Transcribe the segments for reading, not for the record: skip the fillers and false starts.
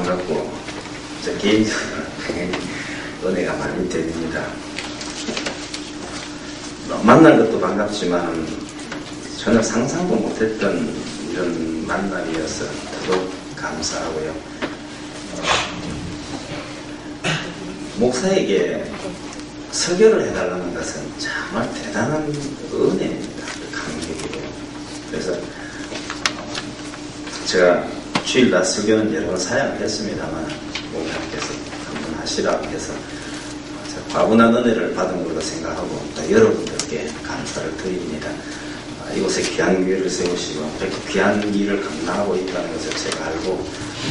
반갑고, 저 개인적으로 당연히 은혜가 많이 됩니다. 만난 것도 반갑지만 전혀 상상도 못했던 이런 만남이어서 더더욱 감사하고요. 목사에게 설교를 해달라는 것은 정말 대단한 은혜입니다. 감격이고요. 그래서 제가 주일날 설교는 여러 번 사양을 했습니다만 목사님께서 한번 하시라고 해서 과분한 은혜를 받은 걸로 생각하고 여러분들께 감사를 드립니다. 이곳에 귀한 교회를 세우시고 이렇게 귀한 일을 감당하고 있다는 것을 제가 알고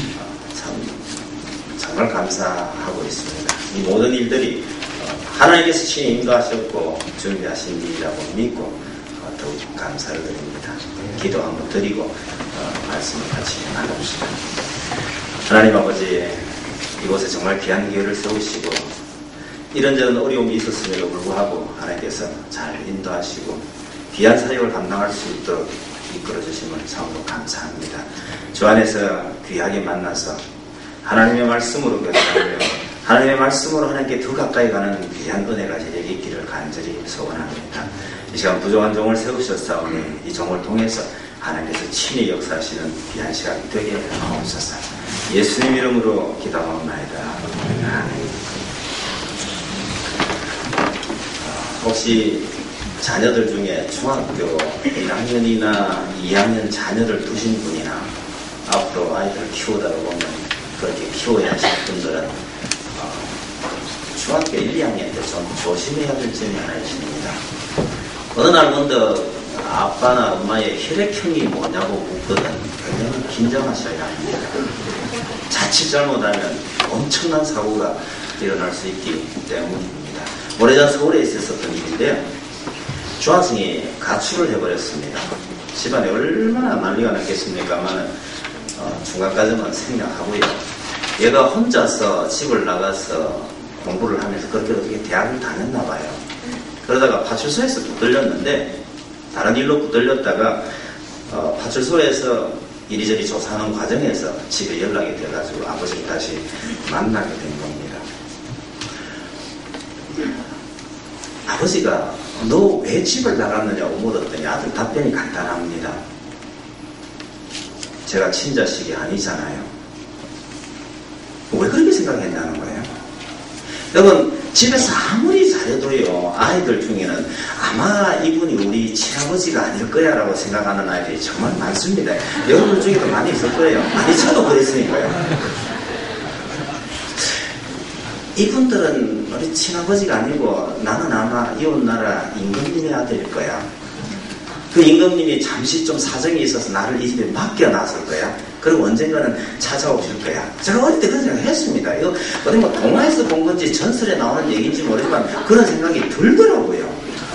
정말 감사하고 있습니다. 이 모든 일들이 하나님께서 친히 인도하셨고 준비하신 일이라고 믿고 더욱 감사를 드립니다. 기도 한번 드리고 말씀을 같이 나눕시다. 하나님 아버지, 이곳에 정말 귀한 교회를 세우시고 이런저런 어려움이 있었음에도 불구하고 하나님께서 잘 인도하시고 귀한 사역을 감당할 수 있도록 이끌어 주심을 참으로 감사합니다. 주 안에서 귀하게 만나서 하나님의 말씀으로 교제하며 하나님의 말씀으로 하나님께 더 가까이 가는 귀한 은혜가 저에게 있기를 간절히 소원합니다. 이 시간 부족한 종을 세우셨사오니 이 종을 통해서 하나님께서 친히 역사하시는 귀한 시간이 되게 하옵소서. 예수님 이름으로 기도하옵나이다. 아멘. 혹시 자녀들 중에 중학교 1학년이나 2학년 자녀를 두신 분이나 앞으로 아이들을 키우다가 보면 그렇게 키워야 하실 분들은 중학교 1, 2학년 때 좀 조심해야 될 점이 하나 있습니다. 어느 날 먼저 아빠나 엄마의 혈액형이 뭐냐고 묻거든 굉장히 긴장하셔야 합니다. 자칫 잘못하면 엄청난 사고가 일어날 수 있기 때문입니다. 오래전 서울에 있었던 일인데요. 중학생이 가출을 해버렸습니다. 집안에 얼마나 난리가 났겠습니까만 중간까지만 생략하고요. 얘가 혼자서 집을 나가서 공부를 하면서 그렇게 어떻게 대학을 다녔나 봐요. 그러다가 파출소에서 붙들렸는데 다른 일로 붙들렸다가 파출소에서 이리저리 조사하는 과정에서 집에 연락이 돼가지고 아버지를 다시 만나게 된 겁니다. 아버지가 너 왜 집을 나갔느냐고 물었더니 아들 답변이 간단합니다. 제가 친자식이 아니잖아요. 왜 그렇게 생각했냐는 거예요. 여러분, 집에서 아무리 잘해도요, 아이들 중에는 아마 이분이 우리 친아버지가 아닐 거야 라고 생각하는 아이들이 정말 많습니다. 여러분 중에도 많이 있을 거예요. 아니, 저도 그랬으니까요. 이분들은 우리 친아버지가 아니고 나는 아마 이웃나라 임금님의 아들일 거야. 그 임금님이 잠시 좀 사정이 있어서 나를 이 집에 맡겨놨을 거야. 그리고 언젠가는 찾아오실 거야. 제가 어릴 때 그런 생각 했습니다. 이거 어디 뭐 동화에서 본 건지 전설에 나오는 얘기인지 모르지만 그런 생각이 들더라고요.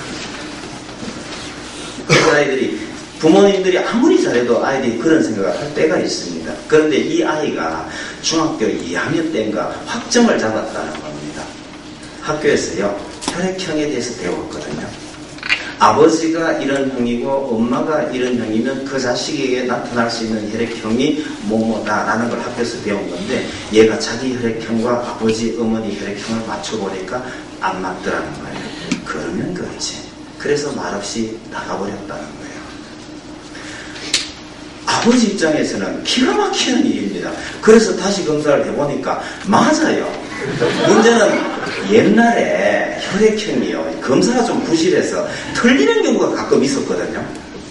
그래서 아이들이 부모님들이 아무리 잘해도 아이들이 그런 생각을 할 때가 있습니다. 그런데 이 아이가 중학교 2학년 때인가 확정을 잡았다는 겁니다. 학교에서요, 혈액형에 대해서 배웠거든요. 아버지가 이런 형이고 엄마가 이런 형이면 그 자식에게 나타날 수 있는 혈액형이 뭐뭐다라는 걸 학교에서 배운 건데 얘가 자기 혈액형과 아버지, 어머니 혈액형을 맞춰보니까 안 맞더라는 거예요. 그러면 그렇지. 그래서 말없이 나가버렸다는 거예요. 아버지 입장에서는 기가 막히는 일입니다. 그래서 다시 검사를 해보니까 맞아요. 문제는 옛날에 혈액형이요, 검사가 좀 부실해서 틀리는 경우가 가끔 있었거든요.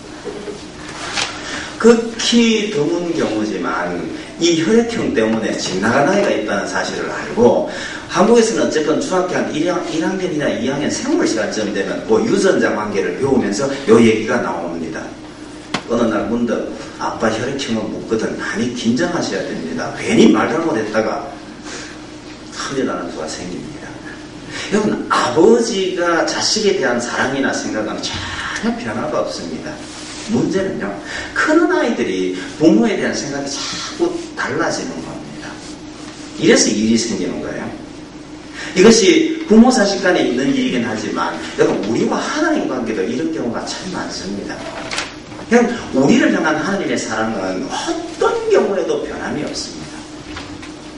극히 드문 경우지만 이 혈액형 때문에 집 나간 아이가 있다는 사실을 알고 한국에서는 어쨌든 중학교 한 1학년이나 2학년 생물 시간쯤 되면 그 유전자 관계를 배우면서 요 얘기가 나옵니다. 어느 날 문득 아빠 혈액형을 묻거든 많이 긴장하셔야 됩니다. 괜히 말 잘못했다가 큰일 나는 수가 생깁니다. 여러분, 아버지가 자식에 대한 사랑이나 생각은 전혀 변화가 없습니다. 문제는요, 크는 아이들이 부모에 대한 생각이 자꾸 달라지는 겁니다. 이래서 일이 생기는 거예요. 이것이 부모 자식 간에 있는 일이긴 하지만 여러분, 우리와 하나님 관계도 이런 경우가 참 많습니다. 그냥 우리를 향한 하나님의 사랑은 어떤 경우에도 변함이 없습니다.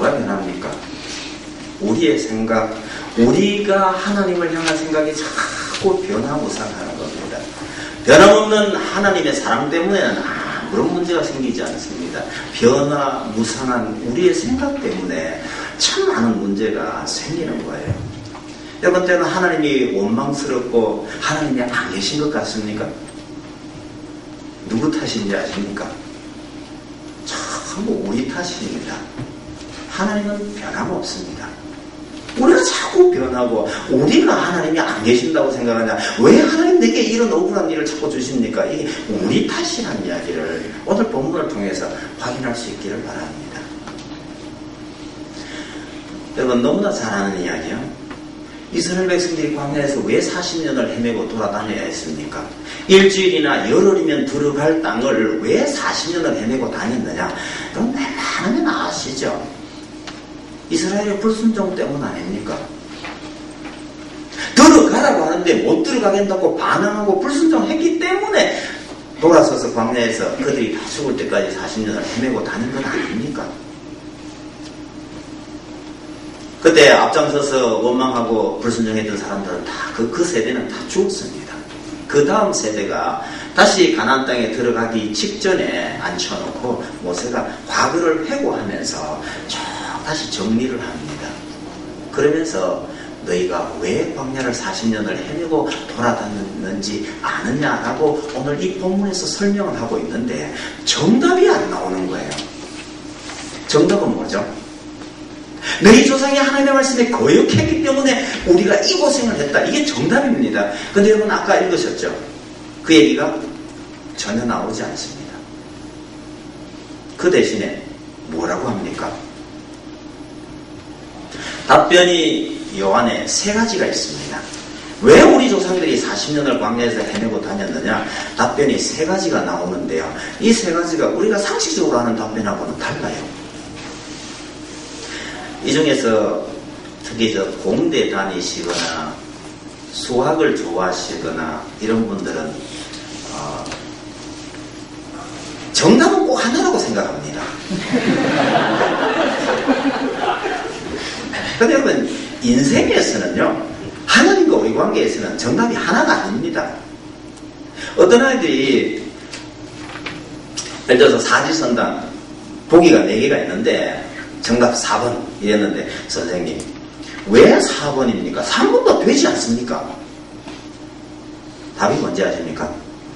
뭐가 변합니까? 우리의 생각, 우리가 하나님을 향한 생각이 자꾸 변화무쌍하는 겁니다. 변함없는 하나님의 사랑 때문에는 아무런 문제가 생기지 않습니다. 변화무쌍한 우리의 생각 때문에 참 많은 문제가 생기는 거예요. 여러분 때는 하나님이 원망스럽고 하나님이 안 계신 것 같습니까? 누구 탓인지 아십니까? 전부 우리 탓입니다. 하나님은 변함없습니다. 우리가 자꾸 변하고 우리가 하나님이 안 계신다고 생각하냐, 왜 하나님 내게 이런 억울한 일을 자꾸 주십니까? 이게 우리 탓이라는 이야기를 오늘 본문을 통해서 확인할 수 있기를 바랍니다. 여러분 너무나 잘 아는 이야기요. 이스라엘 백성들이 광야에서 왜 40년을 헤매고 돌아다녀야 했습니까? 일주일이나 열흘이면 들어갈 땅을 왜 40년을 헤매고 다녔느냐? 그럼 웬만하면 아시죠? 이스라엘의 불순종 때문 아닙니까? 들어가라고 하는데 못 들어가겠다고 반항하고 불순종했기 때문에 돌아서서 광야에서 그들이 다 죽을 때까지 40년을 헤매고 다닌 건 아닙니까? 그때 앞장서서 원망하고 불순종했던 사람들은 다 그 세대는 다 죽었습니다. 그 다음 세대가 다시 가나안 땅에 들어가기 직전에 앉혀놓고 모세가 과거를 회고하면서 다시 정리를 합니다. 그러면서 너희가 왜 광야를 40년을 헤매고 돌아다녔는지 아느냐라고 오늘 이 본문에서 설명을 하고 있는데 정답이 안 나오는 거예요. 정답은 뭐죠? 너희 조상이 하나님의 말씀에 거역했기 때문에 우리가 이 고생을 했다. 이게 정답입니다. 근데 여러분 아까 읽으셨죠? 그 얘기가 전혀 나오지 않습니다. 그 대신에 뭐라고 합니까? 답변이 요한에 3가지가 있습니다. 왜 우리 조상들이 40년을 광야에서 헤매고 다녔느냐? 답변이 3가지가 나오는데요. 이 3가지가 우리가 상식적으로 하는 답변하고는 달라요. 이 중에서 특히 공대 다니시거나 수학을 좋아하시거나 이런 분들은 정답은 꼭 하나라고 생각합니다. 근데 여러분 인생에서는요, 하나님과 우리 관계에서는 정답이 하나가 아닙니다. 어떤 아이들이 예를 들어서 사지선당 보기가 4개가 있는데 정답 4번 이랬는데 선생님 왜 4번입니까? 3번도 되지 않습니까? 답이 뭔지 아십니까?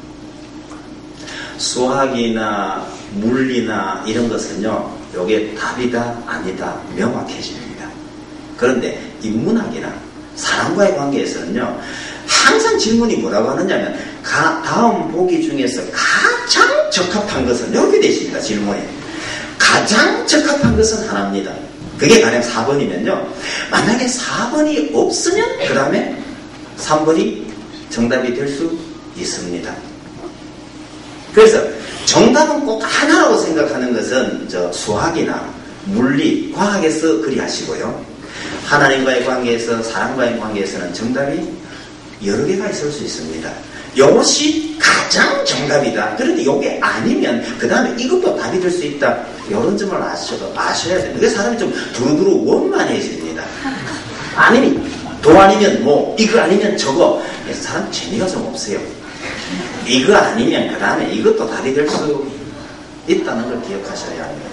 수학이나 물리나 이런 것은요, 요게 답이다 아니다 명확해집니다. 그런데 인문학이나 사람과의 관계에서는요, 항상 질문이 뭐라고 하느냐면 다음 보기 중에서 가장 적합한 것은 이렇게 되어 있습니다. 질문이 가장 적합한 것은 하나입니다. 그게 가령 4번이면요, 만약에 4번이 없으면 그 다음에 3번이 정답이 될 수 있습니다. 그래서 정답은 꼭 하나라고 생각하는 것은 수학이나 물리, 과학에서 그리 하시고요, 하나님과의 관계에서, 사람과의 관계에서는 정답이 여러 개가 있을 수 있습니다. 이것이 가장 정답이다. 그런데 이게 아니면 그 다음에 이것도 답이 될 수 있다. 이런 점을 아셔야 됩니다. 그래서 사람이 좀 두루두루 원만해집니다. 아니면 도 아니면 뭐, 이거 아니면 저거. 그래서 사람 재미가 좀 없어요. 이거 아니면 그 다음에 이것도 답이 될 수 있다는 걸 기억하셔야 합니다.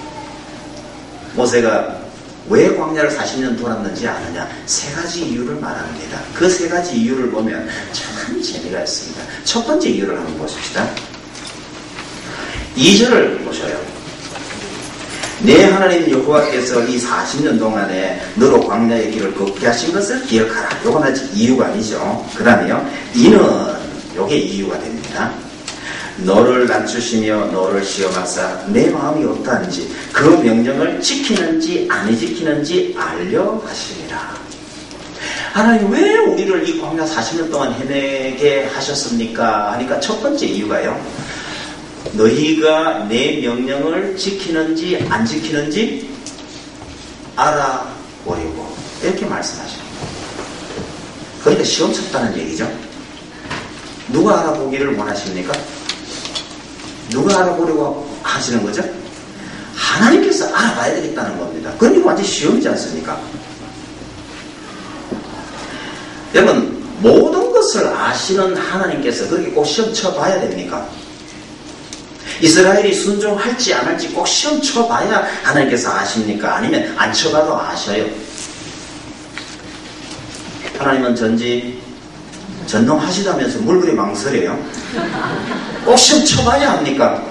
모세가 왜 광야를 40년 돌았는지 아느냐? 3가지 이유를 말합니다. 그 3가지 이유를 보면 참 재미가 있습니다. 첫 번째 이유를 한번 보십시다. 2절을 보셔요. 내 하나님 여호와께서 이 40년 동안에 너로 광야의 길을 걷게 하신 것을 기억하라. 이건 아직 이유가 아니죠. 그 다음에요, 이는 요게 이유가 됩니다. 너를 낮추시며 너를 시험하사 내 마음이 어떠한지 그 명령을 지키는지 안 지키는지 알려 하시니라. 하나님 왜 우리를 이 광야 40년 동안 헤매게 하셨습니까? 하니까 첫 번째 이유가요, 너희가 내 명령을 지키는지 안 지키는지 알아보려고, 이렇게 말씀하십니다. 그러니까 시험 쳤다는 얘기죠. 누가 알아보기를 원하십니까? 누가 알아보려고 하시는 거죠? 하나님께서 알아봐야 되겠다는 겁니다. 그건 이거 완전 시험이지 않습니까? 여러분, 모든 것을 아시는 하나님께서 그렇게 꼭 시험 쳐봐야 됩니까? 이스라엘이 순종할지 안 할지 꼭 시험 쳐봐야 하나님께서 아십니까? 아니면 안 쳐봐도 아셔요? 하나님은 전능하시다면서 뭘 그리 망설여요? 꼭 시험 쳐봐야 합니까?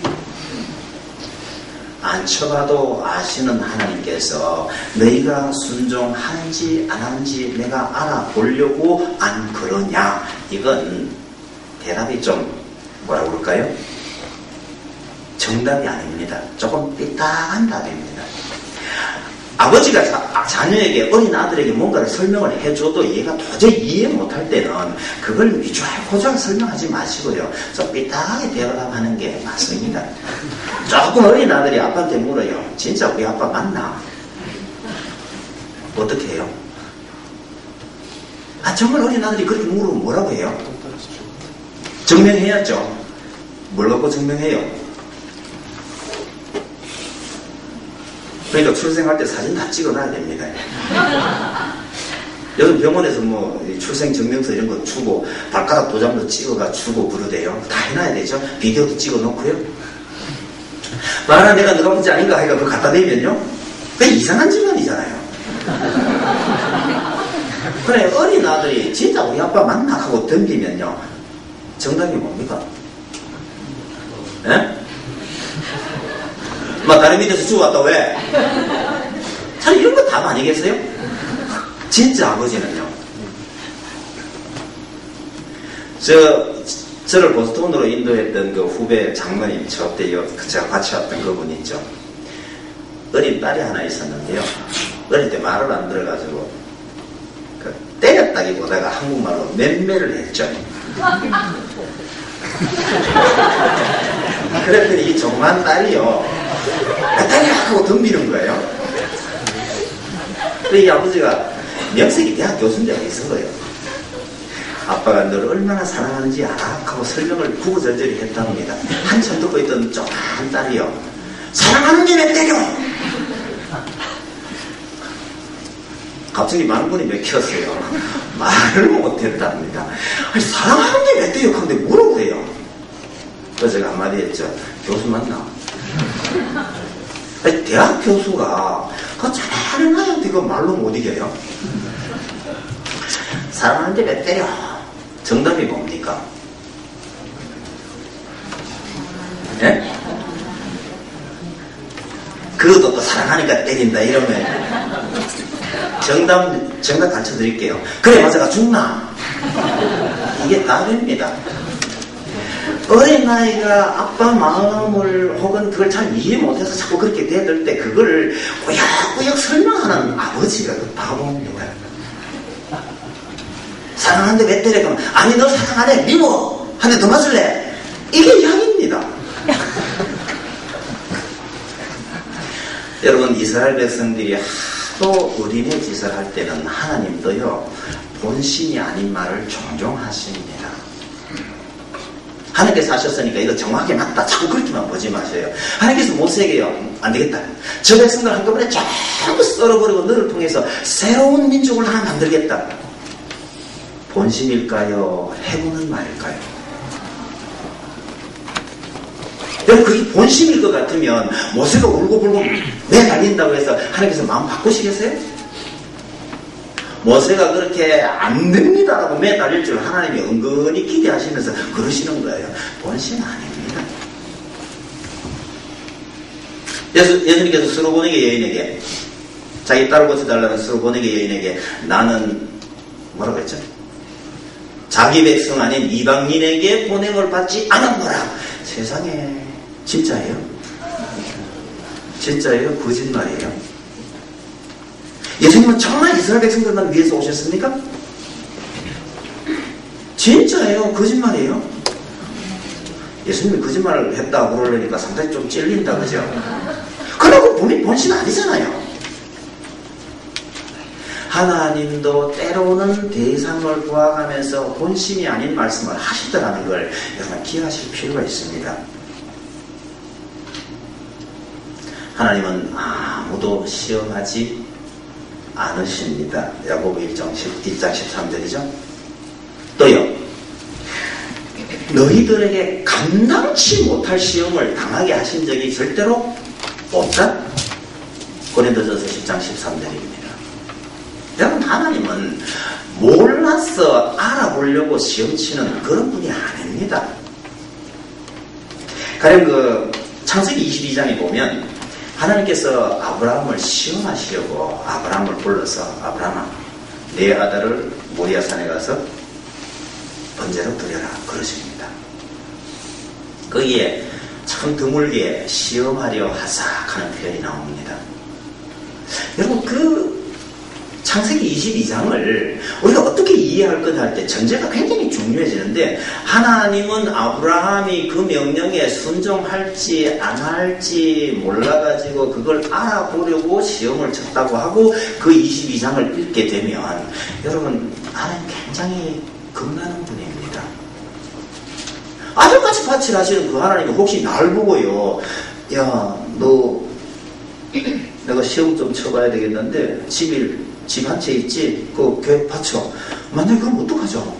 안 쳐봐도 아시는 하나님께서 너희가 순종하는지 안 하는지 내가 알아보려고 안 그러냐? 이건 대답이 좀 뭐라고 그럴까요? 정답이 아닙니다. 조금 삐딱한 답입니다. 아버지가 자녀에게, 어린 아들에게 뭔가를 설명을 해줘도 얘가 도저히 이해 못할 때는 그걸 위주하고 설명하지 마시고요. 좀 삐딱하게 대답하는 게 맞습니다. 조금 어린 아들이 아빠한테 물어요. 진짜 우리 아빠 맞나? 어떻게 해요? 정말 어린 아들이 그렇게 물으면 뭐라고 해요? 증명해야죠. 뭘 갖고 증명해요? 그러니까 출생할 때 사진 다 찍어놔야 됩니다. 요즘 병원에서 출생 증명서 이런 거 주고 발가락 도장도 찍어가 주고 그러대요. 다 해놔야 되죠. 비디오도 찍어놓고요. 말하나 내가 누가 문제 아닌가 하니까 그거 갖다 대면요. 그게 이상한 집안이잖아요. 그래, 어린 아들이 진짜 우리 아빠 맞나 하고 덤비면요. 정답이 뭡니까? 예? 다른 밑에서 죽어왔다 왜? 참 이런 거 답 아니겠어요? 진짜 아버지는요. 저를 보스턴으로 인도했던 그 후배 장로님, 저 때 제가 같이 왔던 그분 있죠. 어린 딸이 하나 있었는데요. 어릴 때 말을 안 들어가지고 때렸다기보다가 한국말로 맴매를 했죠. 그랬더니 이 조그만 딸이요. 딸이 하고 덤비는 거예요. 그래서 이 아버지가 명색이 대학 교수인데 있은 거예요. 아빠가 너를 얼마나 사랑하는지 알아? 하고 설명을 구구절절히 했답니다. 한참 듣고 있던 조그만 딸이요. 사랑하는데 왜 때려? 갑자기 만군이 맥혔어요. 말을 못했답니다. 아니, 사랑하는데 왜 때려? 하는데 물어보래요. 그래서 제가 한마디 했죠. 교수 맞나? 아니, 대학 교수가 그거 잘해놔야 이거 말로 못 이겨요. 사랑하는데 왜 때려? 정답이 뭡니까? 예? 그것도 또 사랑하니까 때린다 이러면 정답 가르쳐 드릴게요. 그래 맞아가 죽나? 이게 답입니다. 어린 아이가 아빠 마음을 혹은 그걸 잘 이해 못해서 자꾸 그렇게 대들 때 그걸 꾸역꾸역 설명하는 아버지가 그 바보입니다. 사랑하는데 왜 때려? 그러면 아니 너 사랑 안 해? 미워! 한 대 더 맞을래? 이게 양입니다. 여러분 이스라엘 백성들이 하도 어린애 짓을 할 때는 하나님도요 본심이 아닌 말을 종종 하십니다. 하나님께서 하셨으니까 이거 정확하게 맞다. 자꾸 그렇게만 보지 마세요. 하나님께서 모세에게요. 안 되겠다. 저 백성들 한꺼번에 전부 썰어버리고 너를 통해서 새로운 민족을 하나 만들겠다. 본심일까요? 해보는 말일까요? 여러분 그게 본심일 것 같으면 모세가 울고불고 매달린다고 해서 하나님께서 마음 바꾸시겠어요? 모세가 그렇게 안 됩니다라고 매달릴 줄 하나님이 은근히 기대하시면서 그러시는 거예요. 본심 아닙니다. 예수님께서 스로보니게 여인에게 자기 딸을 고쳐달라는 스로보니게 여인에게 나는 뭐라고 했죠? 자기 백성 아닌 이방인에게 보냄을 받지 않았노라. 세상에 진짜예요? 진짜예요? 거짓말이에요? 예수님은 정말 이스라엘 백성들만 위해서 오셨습니까? 진짜예요? 거짓말이에요? 예수님이 거짓말을 했다고 그러려니까 상당히 좀 찔린다, 그죠? 그러고 보니 본신 아니잖아요. 하나님도 때로는 대상을 구하면서 본심이 아닌 말씀을 하시더라는 걸 여러분 기억하실 필요가 있습니다. 하나님은 아무도 시험하지 않으십니다. 야고보 1장 13절이죠. 또요, 너희들에게 감당치 못할 시험을 당하게 하신 적이 절대로 없다. 고린도전서 10장 13절입니다. 여러분, 하나님은 몰라서 알아보려고 시험치는 그런 분이 아닙니다. 가령 창세기 22장에 보면 하나님께서 아브라함을 시험하시려고 아브라함을 불러서 아브라함아, 내 아들을 모리아 산에 가서 번제로 드려라 그러십니다. 거기에 참 드물게 시험하려 하사 하는 표현이 나옵니다. 여러분, 창세기 22장을 우리가 어떻게 이해할 거냐 할 때 전제가 굉장히 중요해지는데, 하나님은 아브라함이 그 명령에 순종할지 안 할지 몰라가지고 그걸 알아보려고 시험을 쳤다고 하고 그 22장을 읽게 되면 여러분, 하나님 굉장히 겁나는 분입니다. 아들같이 바칠하시는 그 하나님이 혹시 날 보고요, 야, 너 내가 시험 좀 쳐봐야 되겠는데 집 한 채 있지? 그 교회 바쳐. 만약에 그럼 어떡하죠?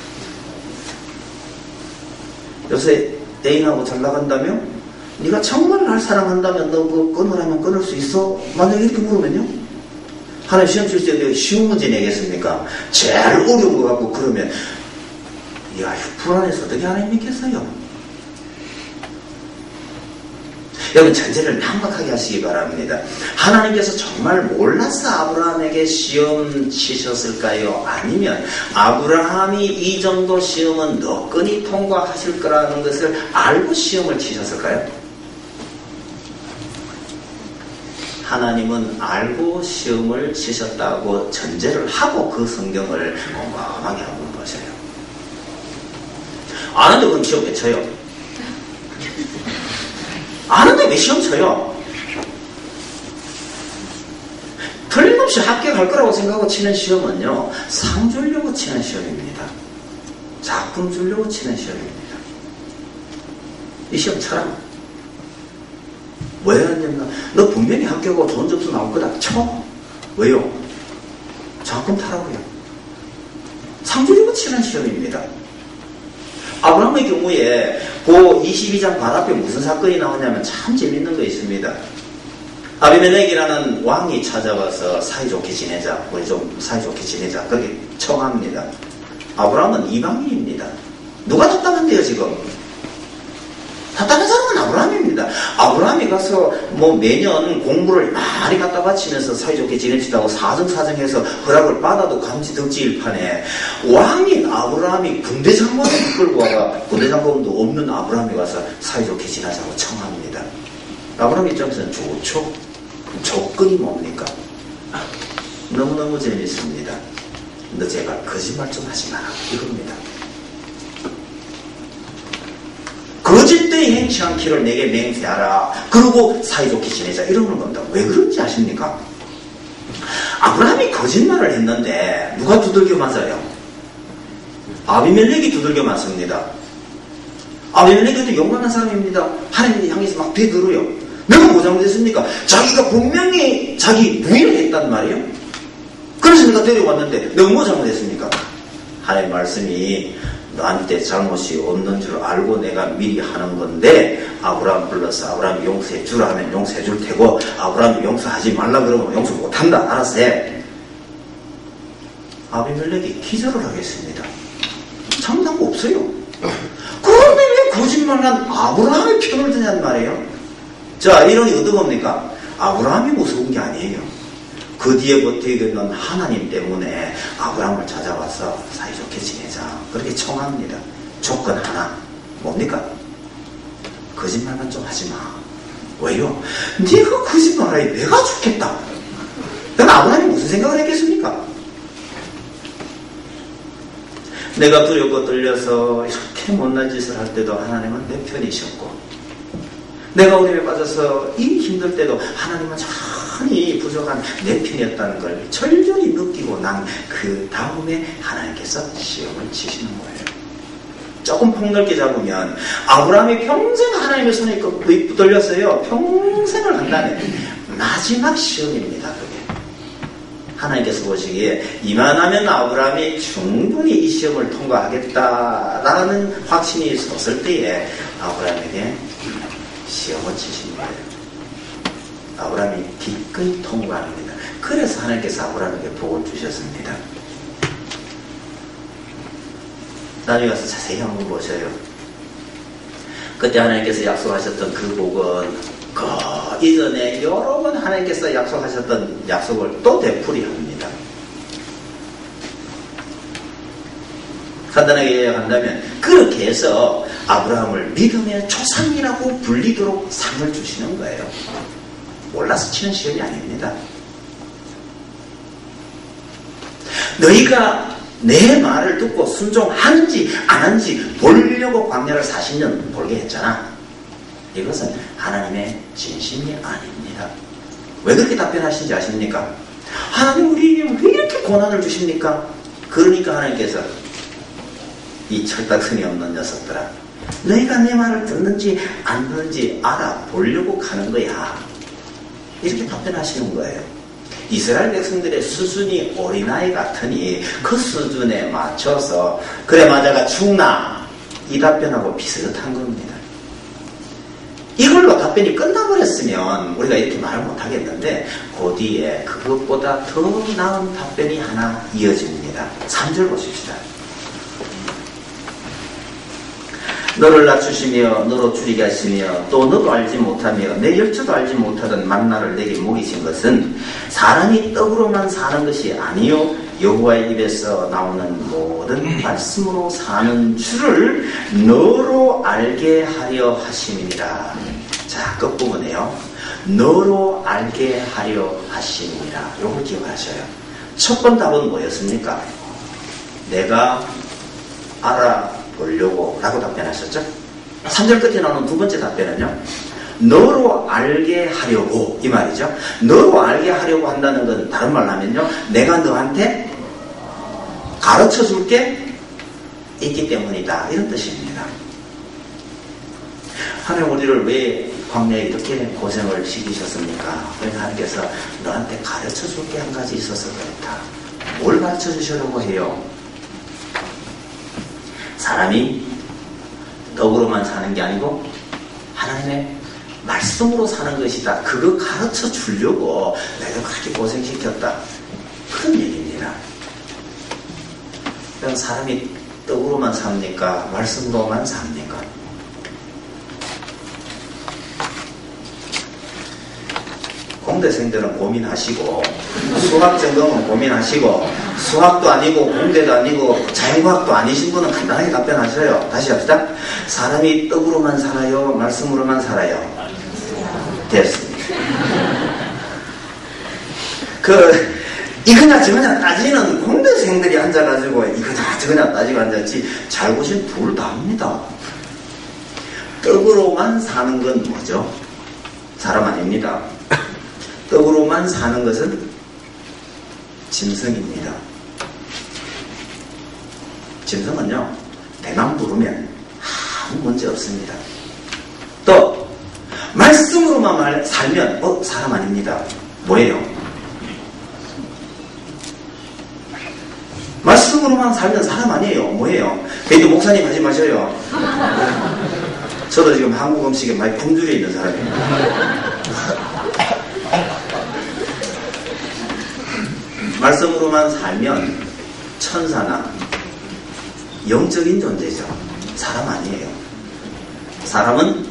요새 애인하고 잘 나간다며? 네가 정말 날 사랑한다면 너 그거 끊으라면 끊을 수 있어? 만약에 이렇게 물으면요? 하나님 시험 칠 때 내가 쉬운 문제 내겠습니까? 제일 어려운 거 갖고 그러면 야, 불안해서 어떻게 하나님 믿겠어요? 여러분, 전제를 명확하게 하시기 바랍니다. 하나님께서 정말 몰라서 아브라함에게 시험 치셨을까요? 아니면 아브라함이 이 정도 시험은 너끈히 통과하실 거라는 것을 알고 시험을 치셨을까요? 하나님은 알고 시험을 치셨다고 전제를 하고 그 성경을 꼼꼼하게 한번 보세요. 아는데 그럼 시험 왜 쳐요? 아는데 왜 시험 쳐요? 틀림없이 합격할 거라고 생각하고 치는 시험은요, 상 주려고 치는 시험입니다. 작품 주려고 치는 시험입니다. 이 시험 쳐라. 왜 하냐면, 너 분명히 합격하고 좋은 점수 나올 거다. 쳐. 왜요? 작품 타라고요. 상 주려고 치는 시험입니다. 아브라함의 경우에 그 22장 바로 앞에 무슨 사건이 나오냐면 참 재밌는 거 있습니다. 아비멜렉이라는 왕이 찾아와서 사이좋게 지내자, 우리 좀 사이좋게 지내자, 그렇게 청합니다. 아브라함은 이방인입니다. 누가 답답한데요, 지금? 답답한 사람은 아브라함입니다. 아브라함이 가서 매년 공부를 많이 갖다 바치면서 사이좋게 지내시다고 사정사정해서 허락을 받아도 감지덕지일판에 왕인 아브라함이 군대 장관을 끌고 와가 군대 장관도 없는 아브라함이 가서 사이좋게 지내자고 청합니다. 아브라함 입장에서는 좋죠. 조건이 뭡니까? 너무너무 재밌습니다. 너 제발 거짓말 좀 하지 마라, 이겁니다. 거짓되이 행치 않기를 내게 맹세하라. 그러고 사이좋게 지내자, 이러는 겁니다. 왜 그런지 아십니까? 아브라함이 거짓말을 했는데 누가 두들겨 맞아요? 아비멜렉이 두들겨 맞습니다. 아비멜렉도 용감한 사람입니다. 하나님을 향해서 막 되들어요. 내가 뭐 잘못했습니까? 자기가 분명히 자기 부인을 했단 말이에요. 그래서 내가 데려왔는데 내가 뭐 잘못했습니까? 하나님 말씀이 너한테 잘못이 없는 줄 알고 내가 미리 하는 건데, 아브라함 불러서 아브라함이 용서해 주라 하면 용서해 줄 테고, 아브라함이 용서하지 말라 그러면 용서 못한다, 알아서 해. 아비멜렉이 기절을 하겠습니다. 장담 없어요. 그런데 왜 거짓말한 아브라함의 편을 드냔 말이에요. 자, 이론이 어떤 겁니까? 아브라함이 무서운 게 아니에요. 그 뒤에 버티는 하나님 때문에 아브라함을 찾아와서 사이좋게 지내자, 그렇게 청합니다. 조건 하나, 뭡니까? 거짓말만 좀 하지 마. 왜요? 네가 거짓말하니 내가 죽겠다. 그럼 아브라함이 무슨 생각을 했겠습니까? 내가 두렵고 떨려서 이렇게 못난 짓을 할 때도 하나님은 내 편이셨고, 내가 어려움에 빠져서 이 힘들 때도 하나님은 많이 부족한 내 편이었다는 걸 절절히 느끼고 난 그 다음에 하나님께서 시험을 치시는 거예요. 조금 폭넓게 잡으면 아브라함이 평생 하나님의 손에 붙들렸어요. 평생을 한 다음에 마지막 시험입니다. 그게 하나님께서 보시기에 이만하면 아브라함이 충분히 이 시험을 통과하겠다라는 확신이 섰을 때에 아브라함에게 시험을 치신 거예요. 아브라함이 기꺼이 통과합니다. 그래서 하나님께서 아브라함에게 복을 주셨습니다. 나중에 가서 자세히 한번 보셔요. 그때 하나님께서 약속하셨던 그 복은 그 이전에 여러 번 하나님께서 약속하셨던 약속을 또 되풀이합니다. 간단하게 요약한다면 그렇게 해서 아브라함을 믿음의 조상이라고 불리도록 상을 주시는 거예요. 몰라서 치는 시험이 아닙니다. 너희가 내 말을 듣고 순종하는지 안 하는지 보려고 광야를 40년 돌게 했잖아. 이것은 하나님의 진심이 아닙니다. 왜 그렇게 답변하신지 아십니까? 하나님 우리에게 왜 이렇게 고난을 주십니까? 그러니까 하나님께서 이 철딱선이 없는 녀석들아, 너희가 내 말을 듣는지 안 듣는지 알아보려고 가는 거야. 이렇게 답변하시는 거예요. 이스라엘 백성들의 수준이 어린아이 같으니 그 수준에 맞춰서 그래 맞아가 죽나 이 답변하고 비슷한 겁니다. 이걸로 답변이 끝나버렸으면 우리가 이렇게 말을 못하겠는데 그 뒤에 그것보다 더 나은 답변이 하나 이어집니다. 3절 보십시다. 너를 낮추시며 너로 줄이게 하시며 또 너도 알지 못하며 내 열처도 알지 못하던 만나를 내게 먹이신 것은 사람이 떡으로만 사는 것이 아니요 여호와의 입에서 나오는 모든 말씀으로 사는 줄을 너로 알게 하려 하심이니라. 자, 끝부분에요. 너로 알게 하려 하심이니라. 요걸 기억하셔요. 첫 번 답은 뭐였습니까? 내가 알아보려고 라고 답변하셨죠? 3절 끝에 나오는 두 번째 답변은요. 너로 알게 하려고 이 말이죠. 너로 알게 하려고 한다는 건 다른 말로 하면요. 내가 너한테 가르쳐 줄 게 있기 때문이다. 이런 뜻입니다. 하나님 우리를 왜 광야에 이렇게 고생을 시키셨습니까? 그러니까 하나님께서 너한테 가르쳐 줄 게 한 가지 있어서 그렇다. 뭘 가르쳐 주시려고 해요? 사람이 떡으로만 사는 게 아니고 하나님의 말씀으로 사는 것이다. 그거 가르쳐 주려고 내가 그렇게 고생시켰다. 그런 얘기입니다. 그럼 사람이 떡으로만 삽니까? 말씀으로만 삽니까? 공대생들은 고민하시고 수학 전공은 고민하시고 수학도 아니고 공대도 아니고 자연과학도 아니신 분은 간단하게 답변하셔요. 다시 합시다. 사람이 떡으로만 살아요? 말씀으로만 살아요? 됐습니다. 이거냐 저거냐 따지는 공대생들이 앉아가지고 이거냐 저거냐 따지고 앉았지 잘 보시면 둘 다 합니다. 떡으로만 사는 건 뭐죠? 사람 아닙니다. 떡으로만 사는 것은 짐승입니다. 짐승은요, 배만 부르면 아무 문제 없습니다. 또, 말씀으로만 살면, 사람 아닙니다. 뭐예요? 말씀으로만 살면 사람 아니에요. 뭐예요? 괜히 목사님 하지 마셔요. 저도 지금 한국 음식에 많이 굶주려 있는 사람이에요. 말씀으로만 살면 천사나 영적인 존재죠. 사람 아니에요. 사람은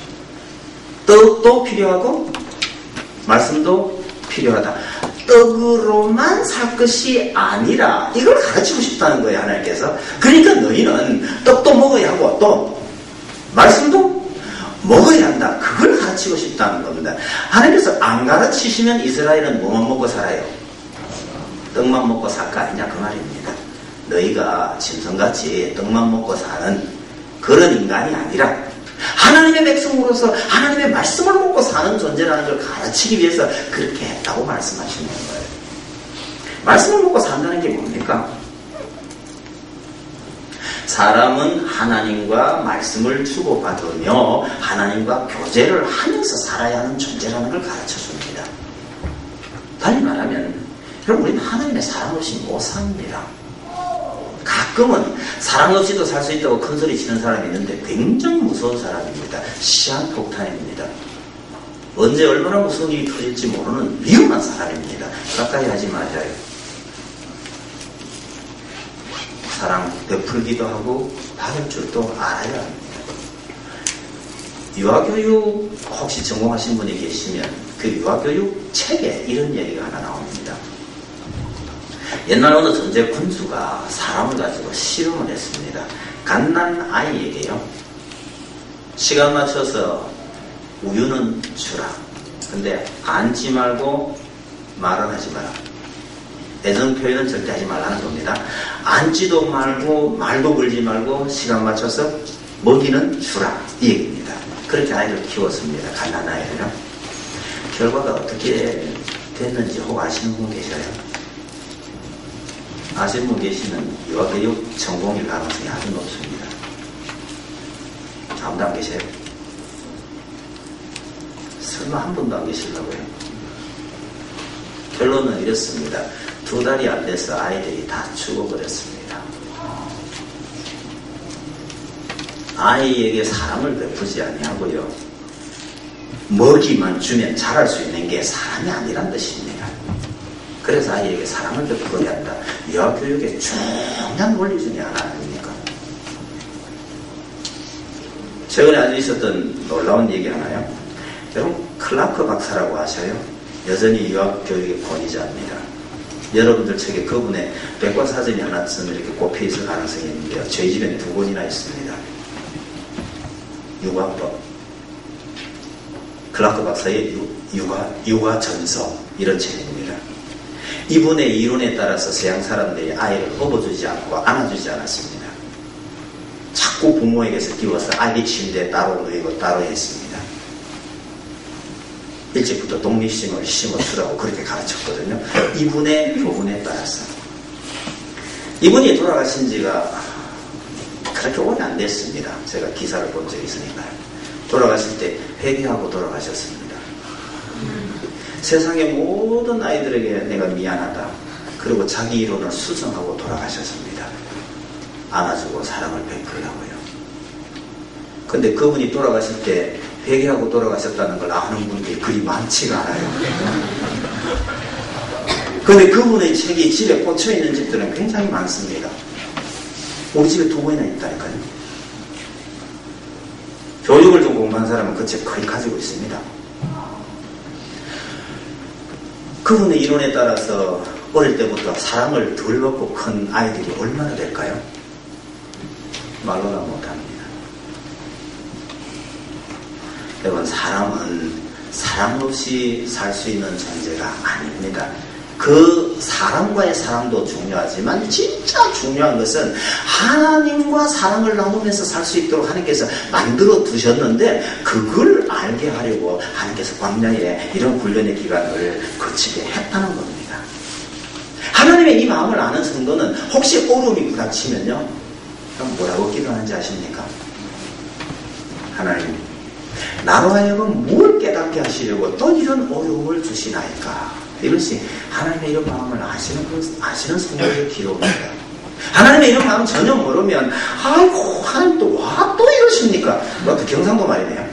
떡도 필요하고 말씀도 필요하다. 떡으로만 살 것이 아니라 이걸 가르치고 싶다는 거예요. 하나님께서. 그러니까 너희는 떡도 먹어야 하고 또 말씀도 먹어야 한다. 그걸 가르치고 싶다는 겁니다. 하나님께서 안 가르치시면 이스라엘은 뭐만 먹고 살아요? 떡만 먹고 살 거 아니냐 그 말입니다. 너희가 짐승같이 떡만 먹고 사는 그런 인간이 아니라 하나님의 백성으로서 하나님의 말씀을 먹고 사는 존재라는 걸 가르치기 위해서 그렇게 했다고 말씀하시는 거예요. 말씀을 먹고 산다는 게 뭡니까? 사람은 하나님과 말씀을 주고받으며 하나님과 교제를 하면서 살아야 하는 존재라는 걸 가르쳐줍니다. 달리 말하면 여러분, 우리는 하나님의 사랑 없이 못 삽니다. 가끔은 사랑 없이도 살 수 있다고 큰소리 치는 사람이 있는데 굉장히 무서운 사람입니다. 시한폭탄입니다. 언제 얼마나 무서운 일이 터질지 모르는 위험한 사람입니다. 가까이 하지 말아요. 사랑 베풀기도 하고 받을 줄도 알아야 합니다. 유아교육 혹시 전공하신 분이 계시면 그 유아교육 책에 이런 얘기가 하나 나옵니다. 옛날 어느 전제 군주가 사람을 가지고 실험을 했습니다. 갓난 아이에게요, 시간 맞춰서 우유는 주라. 근데 앉지 말고 말은 하지 마라. 애정 표현은 절대 하지 말라는 겁니다. 앉지도 말고 말도 걸지 말고 시간 맞춰서 먹이는 주라, 이 얘기입니다. 그렇게 아이를 키웠습니다. 갓난 아이를요. 결과가 어떻게 됐는지 혹 아시는 분 계셔요? 아시는 분 계시면 유아교육 전공일 가능성이 아주 높습니다. 아무도 안 계세요? 설마 한 분도 안 계시려고요? 결론은 이렇습니다. 2달이 안 돼서 아이들이 다 죽어버렸습니다. 아이에게 사랑을 베푸지 아니하고요, 먹이만 주면 자랄 수 있는 게 사람이 아니란 뜻입니다. 그래서 아이에게 사랑을 베풀어야 한다. 유아교육의 중요한 원리 중에 하나 아닙니까? 최근에 아주 있었던 놀라운 얘기 하나요. 여러분, 클라크 박사라고 아셔요? 여전히 유아교육의 권위자입니다. 여러분들 책에 그분의 백과사전이 하나쯤 이렇게 꼽혀 있을 가능성이 있는데요. 저희 집에는 2권이나 있습니다. 육아법, 클라크 박사의 육아 전서, 이런 책입니다. 이분의 이론에 따라서 서양 사람들이 아이를 업어주지 않고 안아주지 않았습니다. 자꾸 부모에게서 끼워서 아기 침대에 따로 누이고 따로 했습니다. 일찍부터 독립심을 심어주라고 그렇게 가르쳤거든요. 이분의 교훈에 따라서. 이분이 돌아가신 지가 그렇게 오래 안 됐습니다. 제가 기사를 본 적이 있으니까요. 돌아가실 때 회개하고 돌아가셨습니다. 세상의 모든 아이들에게 내가 미안하다. 그리고 자기 이론을 수정하고 돌아가셨습니다. 안아주고 사랑을 베풀려고요. 근데 그분이 돌아가실 때 회개하고 돌아가셨다는 걸 아는 분들이 그리 많지가 않아요. 근데 그분의 책이 집에 꽂혀있는 집들은 굉장히 많습니다. 우리 집에 2권이나 있다니까요. 교육을 좀 공부한 사람은 그 책 거의 가지고 있습니다. 그분의 이론에 따라서 어릴 때부터 사랑을 덜 받고 큰 아이들이 얼마나 될까요? 말로나 못합니다. 여러분, 사람은 사랑 없이 살 수 있는 존재가 아닙니다. 그 사람과의 사랑도 중요하지만 진짜 중요한 것은 하나님과 사랑을 나누면서 살 수 있도록 하나님께서 만들어 두셨는데 그걸 알게 하려고 하나님께서 광야에 이런 훈련의 기간을 거치게 했다는 겁니다. 하나님의 이 마음을 아는 성도는 혹시 어려움이 부닥치면요, 그럼 뭐라고 기도하는지 아십니까? 하나님, 나로 하여금 뭘 깨닫게 하시려고 또 이런 어려움을 주시나이까? 이것이 하나님의 이런 마음을 아시는 성도의 기도입니다. 하나님의 이런 마음 전혀 모르면, 아이고, 하나님 또 이러십니까? 그 경상도 말이네요.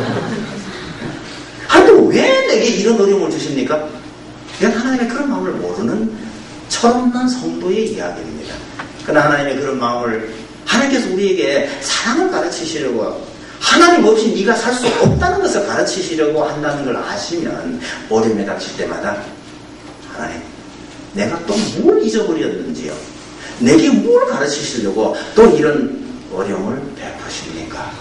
하나님 또 왜 내게 이런 어려움을 주십니까? 이건 하나님의 그런 마음을 모르는 철없는 성도의 이야기입니다. 그러나 하나님의 그런 마음을, 하나님께서 우리에게 사랑을 가르치시려고, 하나님 없이 네가 살 수 없다는 것을 가르치시려고 한다는 걸 아시면 어려움에 닥칠 때마다 하나님, 내가 또 뭘 잊어버렸는지요? 내게 뭘 가르치시려고 또 이런 어려움을 베푸십니까?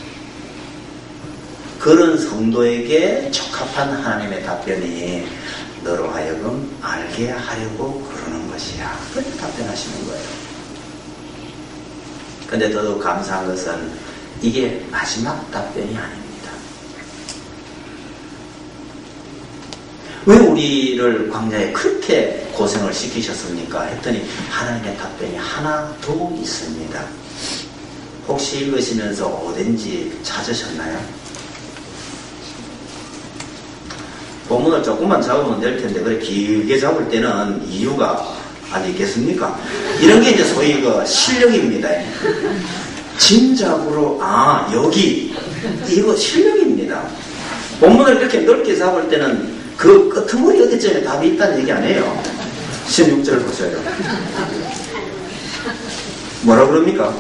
그런 성도에게 적합한 하나님의 답변이 너로 하여금 알게 하려고 그러는 것이야. 그렇게 답변하시는 거예요. 근데 더더욱 감사한 것은 이게 마지막 답변이 아닙니다. 왜 우리를 광야에 그렇게 고생을 시키셨습니까? 했더니 하나님의 답변이 하나 더 있습니다. 혹시 읽으시면서 어딘지 찾으셨나요? 본문을 조금만 잡으면 될 텐데, 그래, 길게 잡을 때는 이유가 아니겠습니까? 이런 게 이제 소위 그 실력입니다. 짐작으로, 여기, 이거 실력입니다. 본문을 이렇게 넓게 잡을 때는 그 끄트머리 어디쯤에 답이 있다는 얘기 아니에요. 16절 보세요. 뭐라 그럽니까?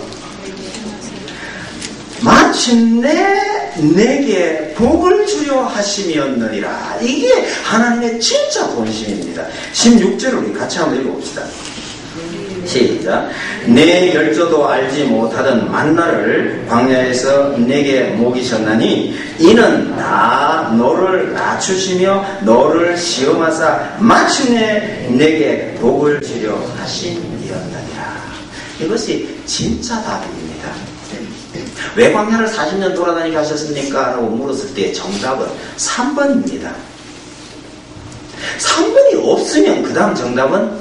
마침내 내게 복을 주려 하심이었느니라. 이게 하나님의 진짜 본심입니다. 16절을 우리 같이 한번 읽어봅시다. 시작. 내 열조도 알지 못하던 만나를 광야에서 내게 먹이셨나니 이는 나 너를 낮추시며 너를 시험하사 마침내 내게 복을 주려 하심이었느니라. 이것이 진짜 답입니다. 왜 광야를 40년 돌아다니게 하셨습니까? 라고 물었을 때 정답은 3번입니다. 3번이 없으면 그 다음 정답은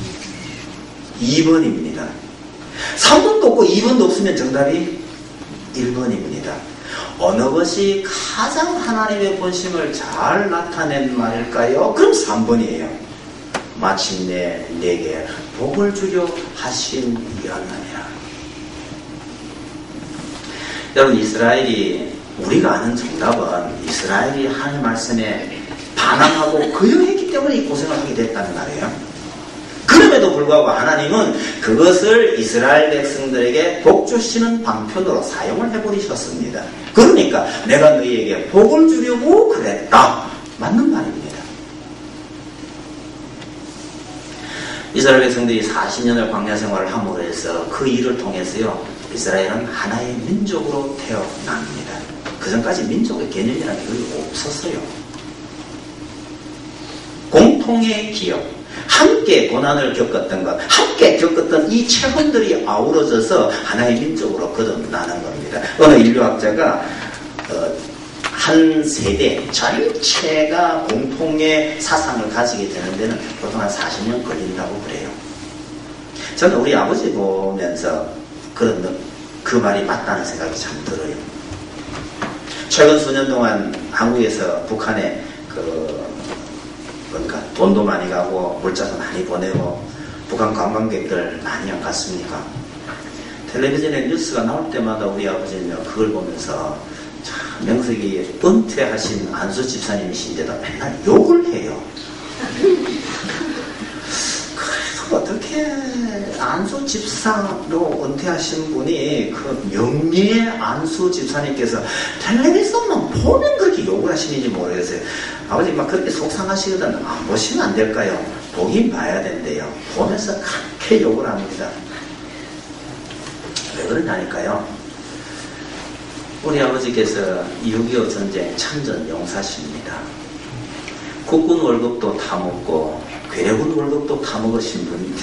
2번입니다. 3번도 없고 2번도 없으면 정답이 1번입니다. 어느 것이 가장 하나님의 본심을 잘 나타낸 말일까요? 그럼 3번이에요. 마침내 내게 복을 주려 하심이었느니라. 여러분, 이스라엘이, 우리가 아는 정답은 이스라엘이 하나님 말씀에 반항하고 거역했기 때문에 이 고생을 하게 됐다는 말이에요. 그럼에도 불구하고 하나님은 그것을 이스라엘 백성들에게 복 주시는 방편으로 사용을 해버리셨습니다. 그러니까 내가 너희에게 복을 주려고 그랬다. 맞는 말입니다. 이스라엘 백성들이 40년을 광야 생활을 함으로 해서 그 일을 통해서요, 이스라엘은 하나의 민족으로 태어납니다. 그 전까지 민족의 개념이라는 게 거의 없었어요. 공통의 기억, 함께 고난을 겪었던 것, 함께 겪었던 이 체험들이 아우러져서 하나의 민족으로 거듭나는 겁니다. 어느 인류학자가 한 세대 전체가 공통의 사상을 가지게 되는 데는 보통 한 40년 걸린다고 그래요. 저는 우리 아버지 보면서 그 말이 맞다는 생각이 참 들어요. 최근 수년 동안 한국에서 북한에 뭔가 돈도 많이 가고 물자도 많이 보내고 북한 관광객들 많이 안 갔습니까? 텔레비전에 뉴스가 나올 때마다 우리 아버지는 그걸 보면서 참 명색이 은퇴하신 안수 집사님이신데도 맨날 욕을 해요. 그래서 어떻게 안수 집사로 은퇴하신 분이 그 명예의 안수 집사님께서 텔레비전만 보면 그렇게 욕을 하시는지 모르겠어요. 아버지 막 그렇게 속상하시거든. 안 보시면 안 될까요? 보긴 봐야 된대요. 보면서 그렇게 욕을 합니다. 왜 그러냐니까요. 우리 아버지께서 6.25 전쟁 참전 용사십니다. 국군 월급도 타먹고 괴뢰군 월급도 타먹으신 분입니다.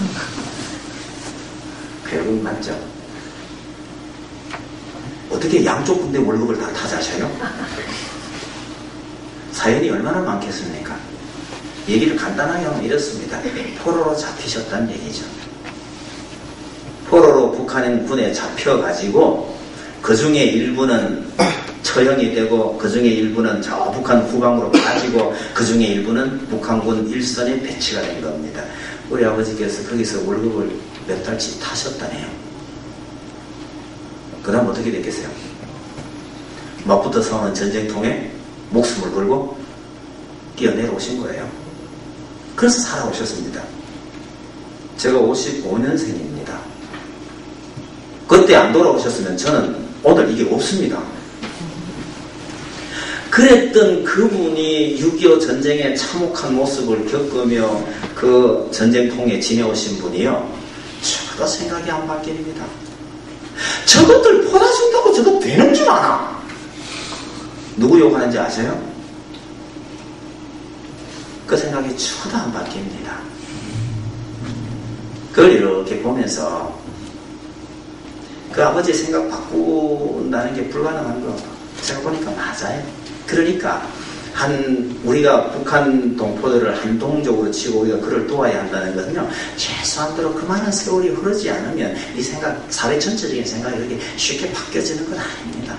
괴뢰군 맞죠? 어떻게 양쪽 군대 월급을 다 타자셔요? 사연이 얼마나 많겠습니까? 얘기를 간단하게 하면 이렇습니다. 포로로 잡히셨다는 얘기죠. 포로로 북한 군에 잡혀가지고 그 중에 일부는 처형이 되고 그 중에 일부는 저 북한 후방으로 빠지고 그 중에 일부는 북한군 일선에 배치가 된 겁니다. 우리 아버지께서 거기서 월급을 몇 달치 타셨다네요. 그 다음 어떻게 됐겠어요? 맞붙어 싸우는 전쟁통에 목숨을 걸고 뛰어내려오신 거예요. 그래서 살아오셨습니다. 제가 55년생입니다. 그때 안 돌아오셨으면 저는 오늘 이게 없습니다. 그랬던 그분이 6.25 전쟁의 참혹한 모습을 겪으며 그 전쟁통에 지내오신 분이요, 저도 생각이 안 바뀝니다. 저것들 포다준다고 저거 되는 줄 아나? 누구 욕하는지 아세요? 그 생각이 저도 안 바뀝니다. 그걸 이렇게 보면서 그 아버지의 생각 바꾼다는 게 불가능한 거 제가 보니까 맞아요. 그러니까 우리가 북한 동포들을 한동적으로 치고 우리가 그를 도와야 한다는 것은요, 최소한도로 그만한 세월이 흐르지 않으면 이 생각, 사회 전체적인 생각이 그렇게 쉽게 바뀌어지는 건 아닙니다.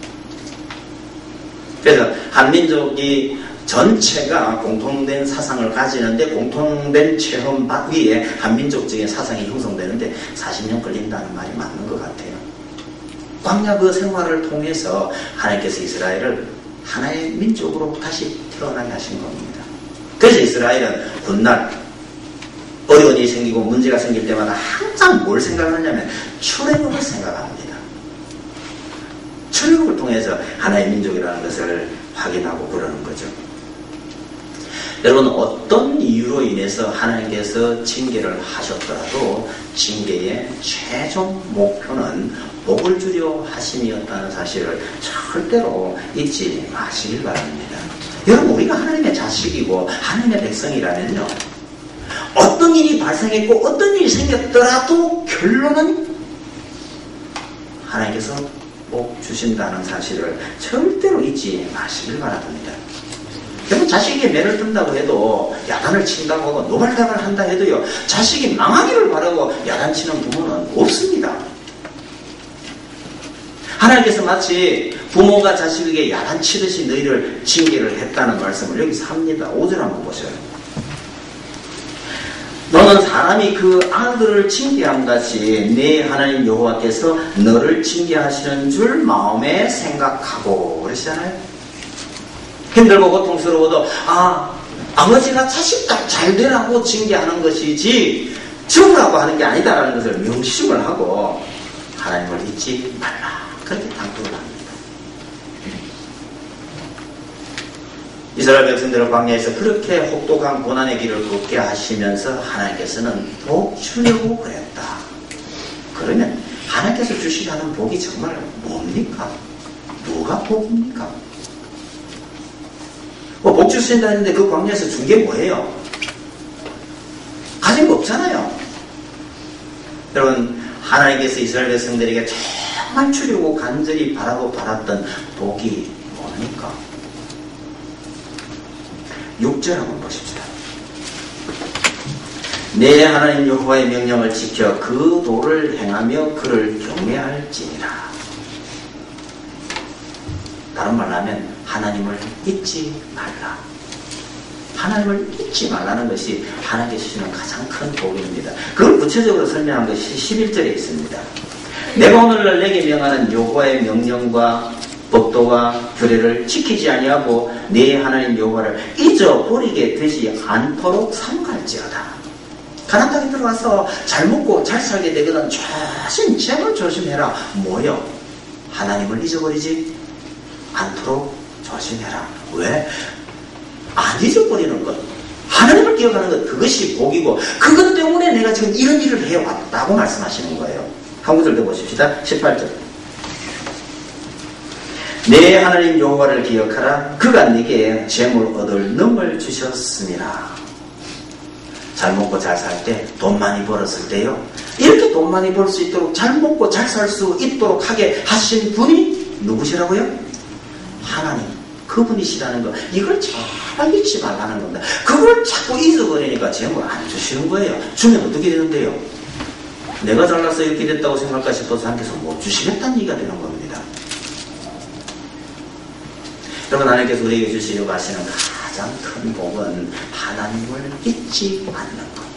그래서 한민족이 전체가 공통된 사상을 가지는데, 공통된 체험 위에 한민족적인 사상이 형성되는데 40년 걸린다는 말이 맞는 것 같아요. 광야 그 생활을 통해서 하나님께서 이스라엘을 하나의 민족으로 다시 태어나게 하신 겁니다. 그래서 이스라엘은 훗날 어려운 일이 생기고 문제가 생길 때마다 항상 뭘 생각하냐면 출애굽을 생각합니다. 출애굽을 통해서 하나의 민족이라는 것을 확인하고 그러는 거죠. 여러분, 어떤 이유로 인해서 하나님께서 징계를 하셨더라도 징계의 최종 목표는 복을 주려 하심이었다는 사실을 절대로 잊지 마시길 바랍니다. 여러분, 우리가 하나님의 자식이고 하나님의 백성이라면요, 어떤 일이 발생했고 어떤 일이 생겼더라도 결론은 하나님께서 복 주신다는 사실을 절대로 잊지 마시길 바랍니다. 여러분, 자식에게 매를 든다고 해도, 야단을 친다고 하고 노발당을 한다 해도요, 자식이 망하기를 바라고 야단치는 부모는 없습니다. 하나님께서 마치 부모가 자식에게 야단치듯이 너희를 징계를 했다는 말씀을 여기서 합니다. 5절 한번 보셔요. 너는 사람이 그 아들을 징계함같이 네 하나님 여호와께서 너를 징계하시는 줄 마음에 생각하고, 그러시잖아요. 힘들고 고통스러워도 아버지가 자식 잘 되라고 징계하는 것이지 죽으라고 하는 게 아니다라는 것을 명심을 하고 하나님을 잊지 말라, 그렇게 당부를 합니다. 이스라엘 백성들을 광야에서 그렇게 혹독한 고난의 길을 걷게 하시면서 하나님께서는 복 주려고 그랬다. 그러면 하나님께서 주시려는 복이 정말 뭡니까? 누가 복입니까? 복 주신다 했는데 그 광야에서 준 게 뭐예요? 가진 거 없잖아요. 여러분, 하나님께서 이스라엘 백성들에게 정말 주려고 간절히 바라고 바랐던 복이 뭡니까? 6절 한번 보십시다. 내 하나님 여호와의 명령을 지켜 그 도를 행하며 그를 경외할지니라. 다른 말로 하면 하나님을 잊지 말라. 하나님을 잊지 말라는 것이 하나님께서 주시는 가장 큰 복입니다. 그걸 구체적으로 설명한 것이 11절에 있습니다. 내가 오늘날 내게 명하는 여호와의 명령과 법도와 규례를 지키지 아니하고 네 하나님 여호와를 잊어버리게 되지 않도록 삼갈지어다. 가나안 땅에 들어가서 잘 먹고 잘 살게 되거든 제발 조심해라. 뭐요? 하나님을 잊어버리지 않도록 조심해라. 왜? 안 잊어버리는 것, 하나님을 기억하는 것, 그것이 복이고 그것 때문에 내가 지금 이런 일을 해왔다고 말씀하시는 거예요. 한 구절 더 보십시다. 18절. 내 하나님 여호와를 기억하라. 그가 네게 재물 얻을 능을 주셨습니다. 잘 먹고 잘 살 때, 돈 많이 벌었을 때요, 이렇게 돈 많이 벌 수 있도록 잘 먹고 잘 살 수 있도록 하게 하신 분이 누구시라고요? 하나님, 그분이시라는 거, 이걸 잘 잊지 말라는 겁니다. 그걸 자꾸 잊어버리니까 재물 안 주시는 거예요. 주면 어떻게 되는데요? 내가 잘나서 이렇게 됐다고 생각할까 싶어서 하나님께서 못 주시겠다는 얘기가 되는 겁니다. 여러분, 하나님께서 우리에게 주시려고 하시는 가장 큰 복은 하나님을 잊지 않는 것.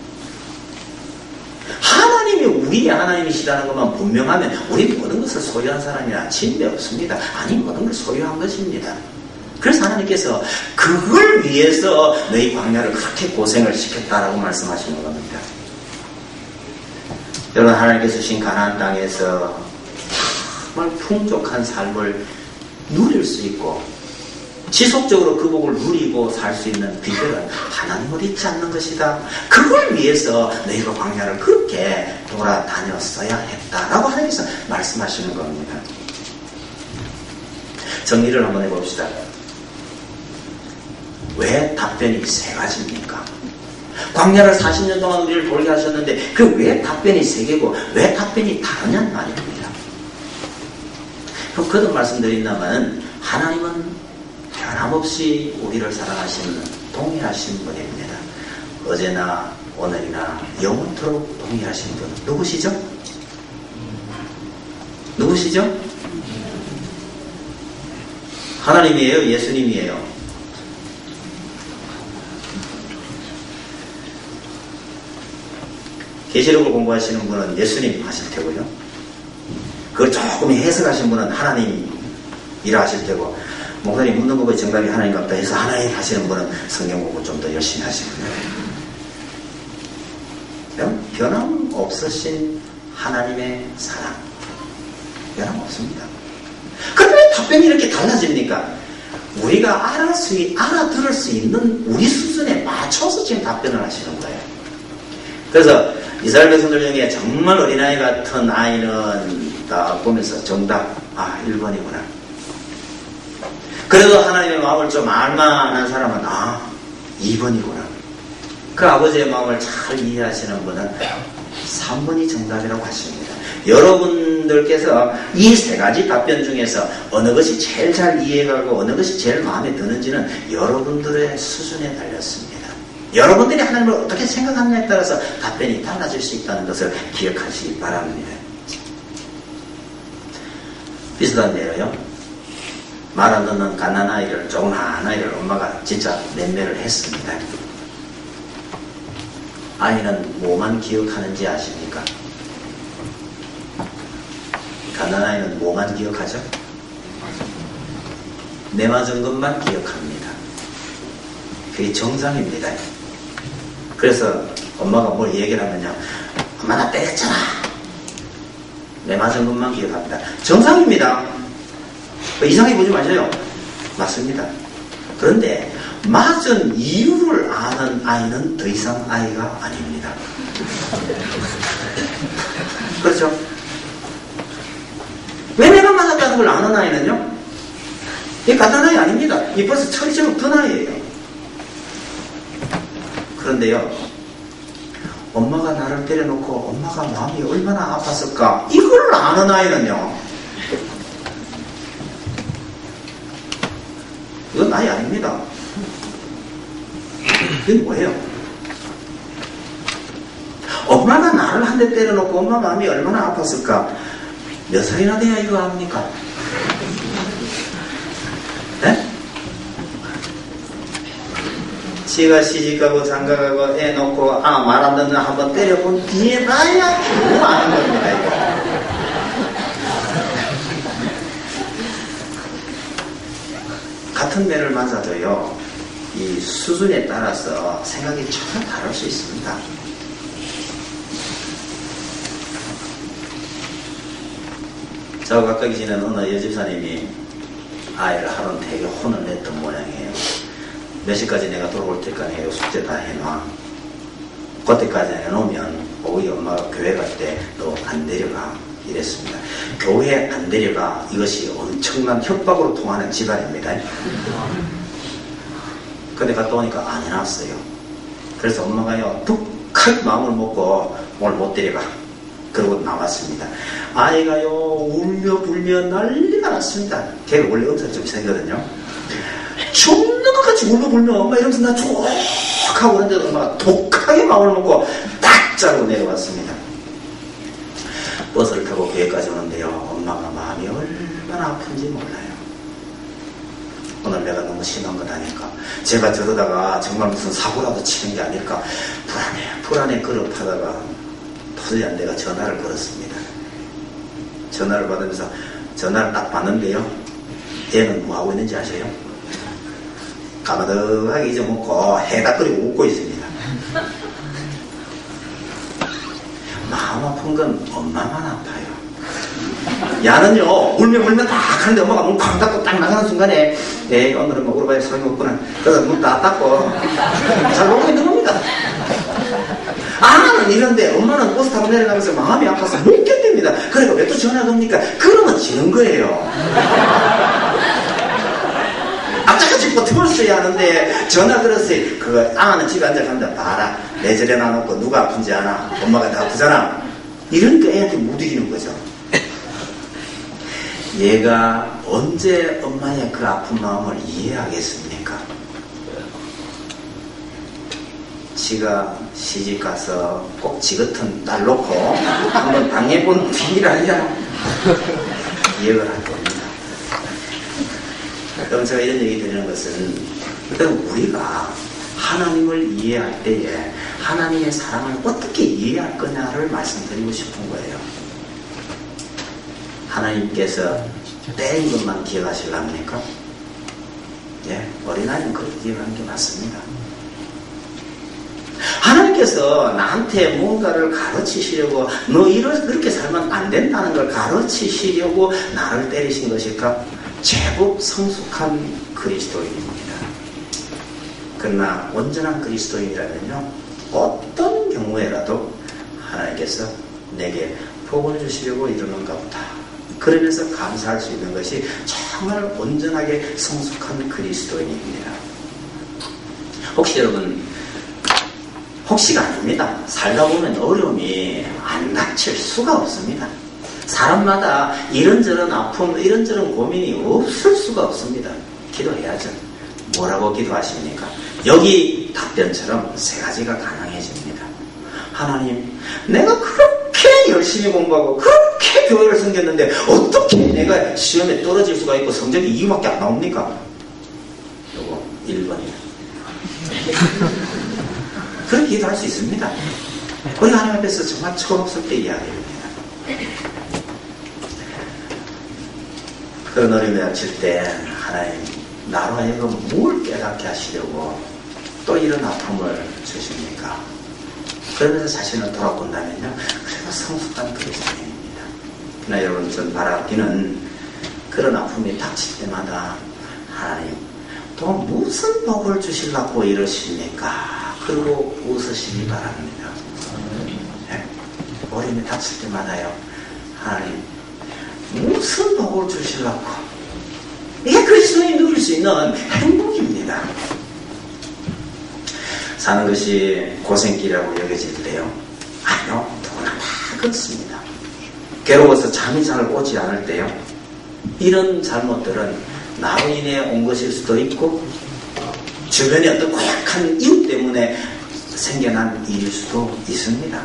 하나님이 우리의 하나님이시라는 것만 분명하면 우리 모든 것을 소유한 사람이라 진배 없습니다. 아니, 모든 걸 소유한 것입니다. 그래서 하나님께서 그걸 위해서 너희 광야를 그렇게 고생을 시켰다라고 말씀하시는 겁니다. 여러분, 하나님께서 주신 가나안 땅에서 정말 풍족한 삶을 누릴 수 있고 지속적으로 그 복을 누리고 살 수 있는 비결은 하나님을 잊지 않는 것이다. 그걸 위해서 너희가 광야를 그렇게 돌아다녔어야 했다라고 하나님께서 말씀하시는 겁니다. 정리를 한번 해봅시다. 왜 답변이 세 가지입니까? 광야를 40년 동안 우리를 돌게 하셨는데 그 왜 답변이 세 개고 왜 답변이 다르냐는 말입니다. 그럼 거듭 말씀드린다면 하나님은 변함없는 변함없이 우리를 사랑하시는 동일하신 분입니다. 어제나 오늘이나 영원토록 동일하신 분 누구시죠? 누구시죠? 하나님이에요? 예수님이에요? 계시록을 공부하시는 분은 예수님 하실 테고요. 그걸 조금 해석하신 분은 하나님이라 하실 테고, 목사님 묻는 거보다 정답이 하나님 같다 해서 하나님 하시는 분은 성경 공부 좀 더 열심히 하시고요. 변함없으신 하나님의 사랑, 변함없습니다. 그런데 왜 답변이 이렇게 달라집니까? 우리가 알아들을 수 있는 우리 수준에 맞춰서 지금 답변을 하시는 거예요. 그래서 이스라엘 백성들 중에 정말 어린아이 같은 아이는 딱 보면서 정답, 1번이구나. 그래도 하나님의 마음을 좀 알만한 사람은 2번이구나. 그 아버지의 마음을 잘 이해하시는 분은 3번이 정답이라고 하십니다. 여러분들께서 이 세 가지 답변 중에서 어느 것이 제일 잘 이해가고 어느 것이 제일 마음에 드는지는 여러분들의 수준에 달렸습니다. 여러분들이 하나님을 어떻게 생각하느냐에 따라서 답변이 달라질 수 있다는 것을 기억하시기 바랍니다. 비슷한 예로요. 말 안 듣는 갓난아이를, 조그마한 아이를 엄마가 진짜 맴매를 했습니다. 아이는 뭐만 기억하는지 아십니까? 갓난아이는 뭐만 기억하죠? 내 맞은 것만 기억합니다. 그게 정상입니다. 그래서 엄마가 뭘 얘기를 하면요. 엄마 나 때렸잖아. 내 맞은 것만 기억합니다. 정상입니다. 이상하게 보지 마세요. 맞습니다. 그런데 맞은 이유를 아는 아이는 더 이상 아이가 아닙니다. 그렇죠? 왜 내가 맞았다는 걸 아는 아이는요? 이 같은 아이 아닙니다. 이 벌써 철이처럼 든 아이예요. 그런데요, 엄마가 나를 때려놓고 엄마가 마음이 얼마나 아팠을까? 이걸 아는 아이는요, 이건 아이 아닙니다. 이건 뭐예요? 엄마가 나를 한 대 때려놓고 엄마 마음이 얼마나 아팠을까? 몇 살이나 돼야 이거 압니까? 네? 지가 시집가고 장가가고 애 놓고 말 안 듣는 한번 때려본 뒤에 봐야 뭐 아는 겁니다, 이거. 같은 매를 맞아도요, 이 수준에 따라서 생각이 전혀 다를 수 있습니다. 저하고 가까이 지내는 어느 여집사님이 아이를 하루는 되게 혼을 냈던 모양이에요. 몇 시까지 내가 돌아올 때까지 내가 숙제 다 해놔. 그때까지 해놓으면 우리 엄마가 교회 갈 때 너 안 데려가. 이랬습니다. 교회 안 데려가. 이것이 엄청난 협박으로 통하는 집안입니다. 근데 갔다 오니까 안 해놨어요. 그래서 엄마가요, 독하게 마음을 먹고 오늘 못 데려가. 그러고 나왔습니다. 아이가요, 울며 불며 난리가 났습니다. 걔가 원래 엄청 좀 세거든요. 죽는 것 같이 울며 불며 엄마 이러면서 나 쭉 하고 그런데도 엄마가 독하게 마음을 먹고 딱 자르고 내려왔습니다. 버스를 타고 교회까지 오는데요, 엄마가 마음이 얼마나 아픈지 몰라요. 오늘 내가 너무 심한 것 아닐까, 제가 저러다가 정말 무슨 사고라도 치는 게 아닐까 불안해 그릇하다가 도저히 안 돼가 전화를 걸었습니다. 전화를 받으면서 전화를 딱 받는데요, 얘는 뭐 하고 있는지 아세요? 까마득하게 잊어먹고 해닥거리고 웃고 있습니다. 마음 아픈 건 엄마만 아파요. 야는요, 울면 딱 하는데 엄마가 문 쾅 닫고 딱 나가는 순간에 에이, 오늘은 뭐 울어봐야 소용이 없구나. 그래서 문 딱 닫고 잘 놀고 있는 겁니다. 아는 이런데 엄마는 버스 타고 내려가면서 마음이 아파서 못 견딥니다. 그러니까 왜 또 전화가 옵니까? 그러면 지는 거예요. 앞자까지 버텨볼어야 하는데 전화 걸었어요. 그거 아는 집에 앉아가면 봐라, 내 절에 놔놓고 누가 아픈지 아나? 엄마가 다 아프잖아. 이러니까 애한테 못 이기는 거죠. 얘가 언제 엄마의 그 아픈 마음을 이해하겠습니까? 지가 시집가서 꼭 지 같은 딸 놓고 한번 당해본 뒤라야 이해를 할 겁니다. 그럼 제가 이런 얘기 드리는 것은 일단 우리가 하나님을 이해할 때에 하나님의 사랑을 어떻게 이해할 거냐를 말씀드리고 싶은 거예요. 하나님께서 때린 것만 기억하시려합니까? 예, 어린아이는 그렇게 기억하는 게 맞습니다. 하나님께서 나한테 뭔가를 가르치시려고 너 그렇게 살면 안 된다는 걸 가르치시려고 나를 때리신 것일까? 제법 성숙한 그리스도인입니다. 그러나 온전한 그리스도인이라면요, 어떤 경우에라도 하나님께서 내게 복을 주시려고 이러는가 보다. 그러면서 감사할 수 있는 것이 정말 온전하게 성숙한 그리스도인입니다. 혹시 여러분, 혹시가 아닙니다. 살다 보면 어려움이 안 닥칠 수가 없습니다. 사람마다 이런저런 아픔, 이런저런 고민이 없을 수가 없습니다. 기도해야죠. 뭐라고 기도하십니까? 여기 답변처럼 세 가지가 가능해집니다. 하나님, 내가 그렇게 열심히 공부하고 그렇게 교회를 섬겼는데 어떻게 내가 시험에 떨어질 수가 있고 성적이 2밖에 안 나옵니까? 요거 1번이에요. 그렇게 기도할 수 있습니다. 우리 하나님 앞에서 정말 철없을때 이야기합니다. 그런 어려움에 닥칠 때 하나님, 나로 하여금 뭘 깨닫게 하시려고 또 이런 아픔을 주십니까? 그러면서 자신을 돌아본다면요, 그래도 성숙한 그리스도인입니다. 그러나 여러분, 전 바라기는 그런 아픔이 닥칠 때마다 하나님, 또 무슨 복을 주시려고 이러십니까? 그리고 웃으시기 바랍니다. 네? 어려움이 닥칠 때마다요, 하나님, 무슨 복을 주시려고? 이게 그리스도인이 누릴 수 있는 행복입니다. 사는 것이 고생길이라고 여겨질 때요, 아니요, 누구나 다 그렇습니다. 괴로워서 잠이 잘 오지 않을 때요, 이런 잘못들은 나로 인해 온 것일 수도 있고 주변의 어떤 고약한 이유 때문에 생겨난 일일 수도 있습니다.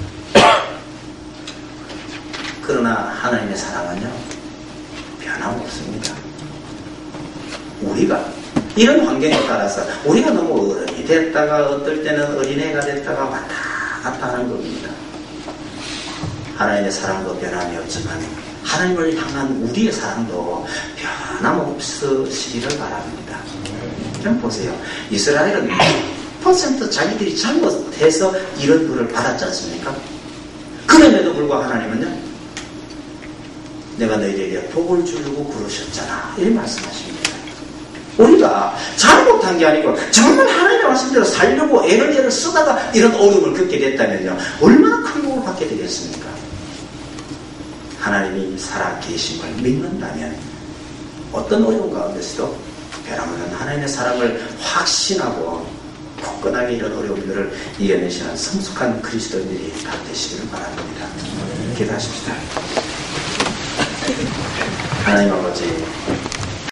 그러나 하나님의 사랑은요, 변함없습니다. 우리가 이런 환경에 따라서 우리가 너무 어른이 됐다가 어떨 때는 어린애가 됐다가 왔다 갔다 하는 겁니다. 하나님의 사랑도 변함이 없지만 하나님을 향한 우리의 사랑도 변함없으시기를 바랍니다. 좀 보세요. 이스라엘은 100% 자기들이 잘못해서 이런 벌을 받았지 않습니까? 그럼에도 불구하고 하나님은요, 내가 너희에게 복을 주려고 그러셨잖아, 이렇게 말씀하십니다. 우리가 잘못한 게 아니고 정말 하나님의 말씀대로 살려고 애를 쓰다가 이런 어려움을 겪게 됐다면요, 얼마나 큰 복을 받게 되겠습니까? 하나님이 살아계심을 믿는다면 어떤 어려움 가운데서도 변함없는 하나님의 사랑을 확신하고 굳건하게 이런 어려움들을 이겨내시는 성숙한 그리스도인들이 다 되시기를 바랍니다. 기도하십시다. 하나님 아버지,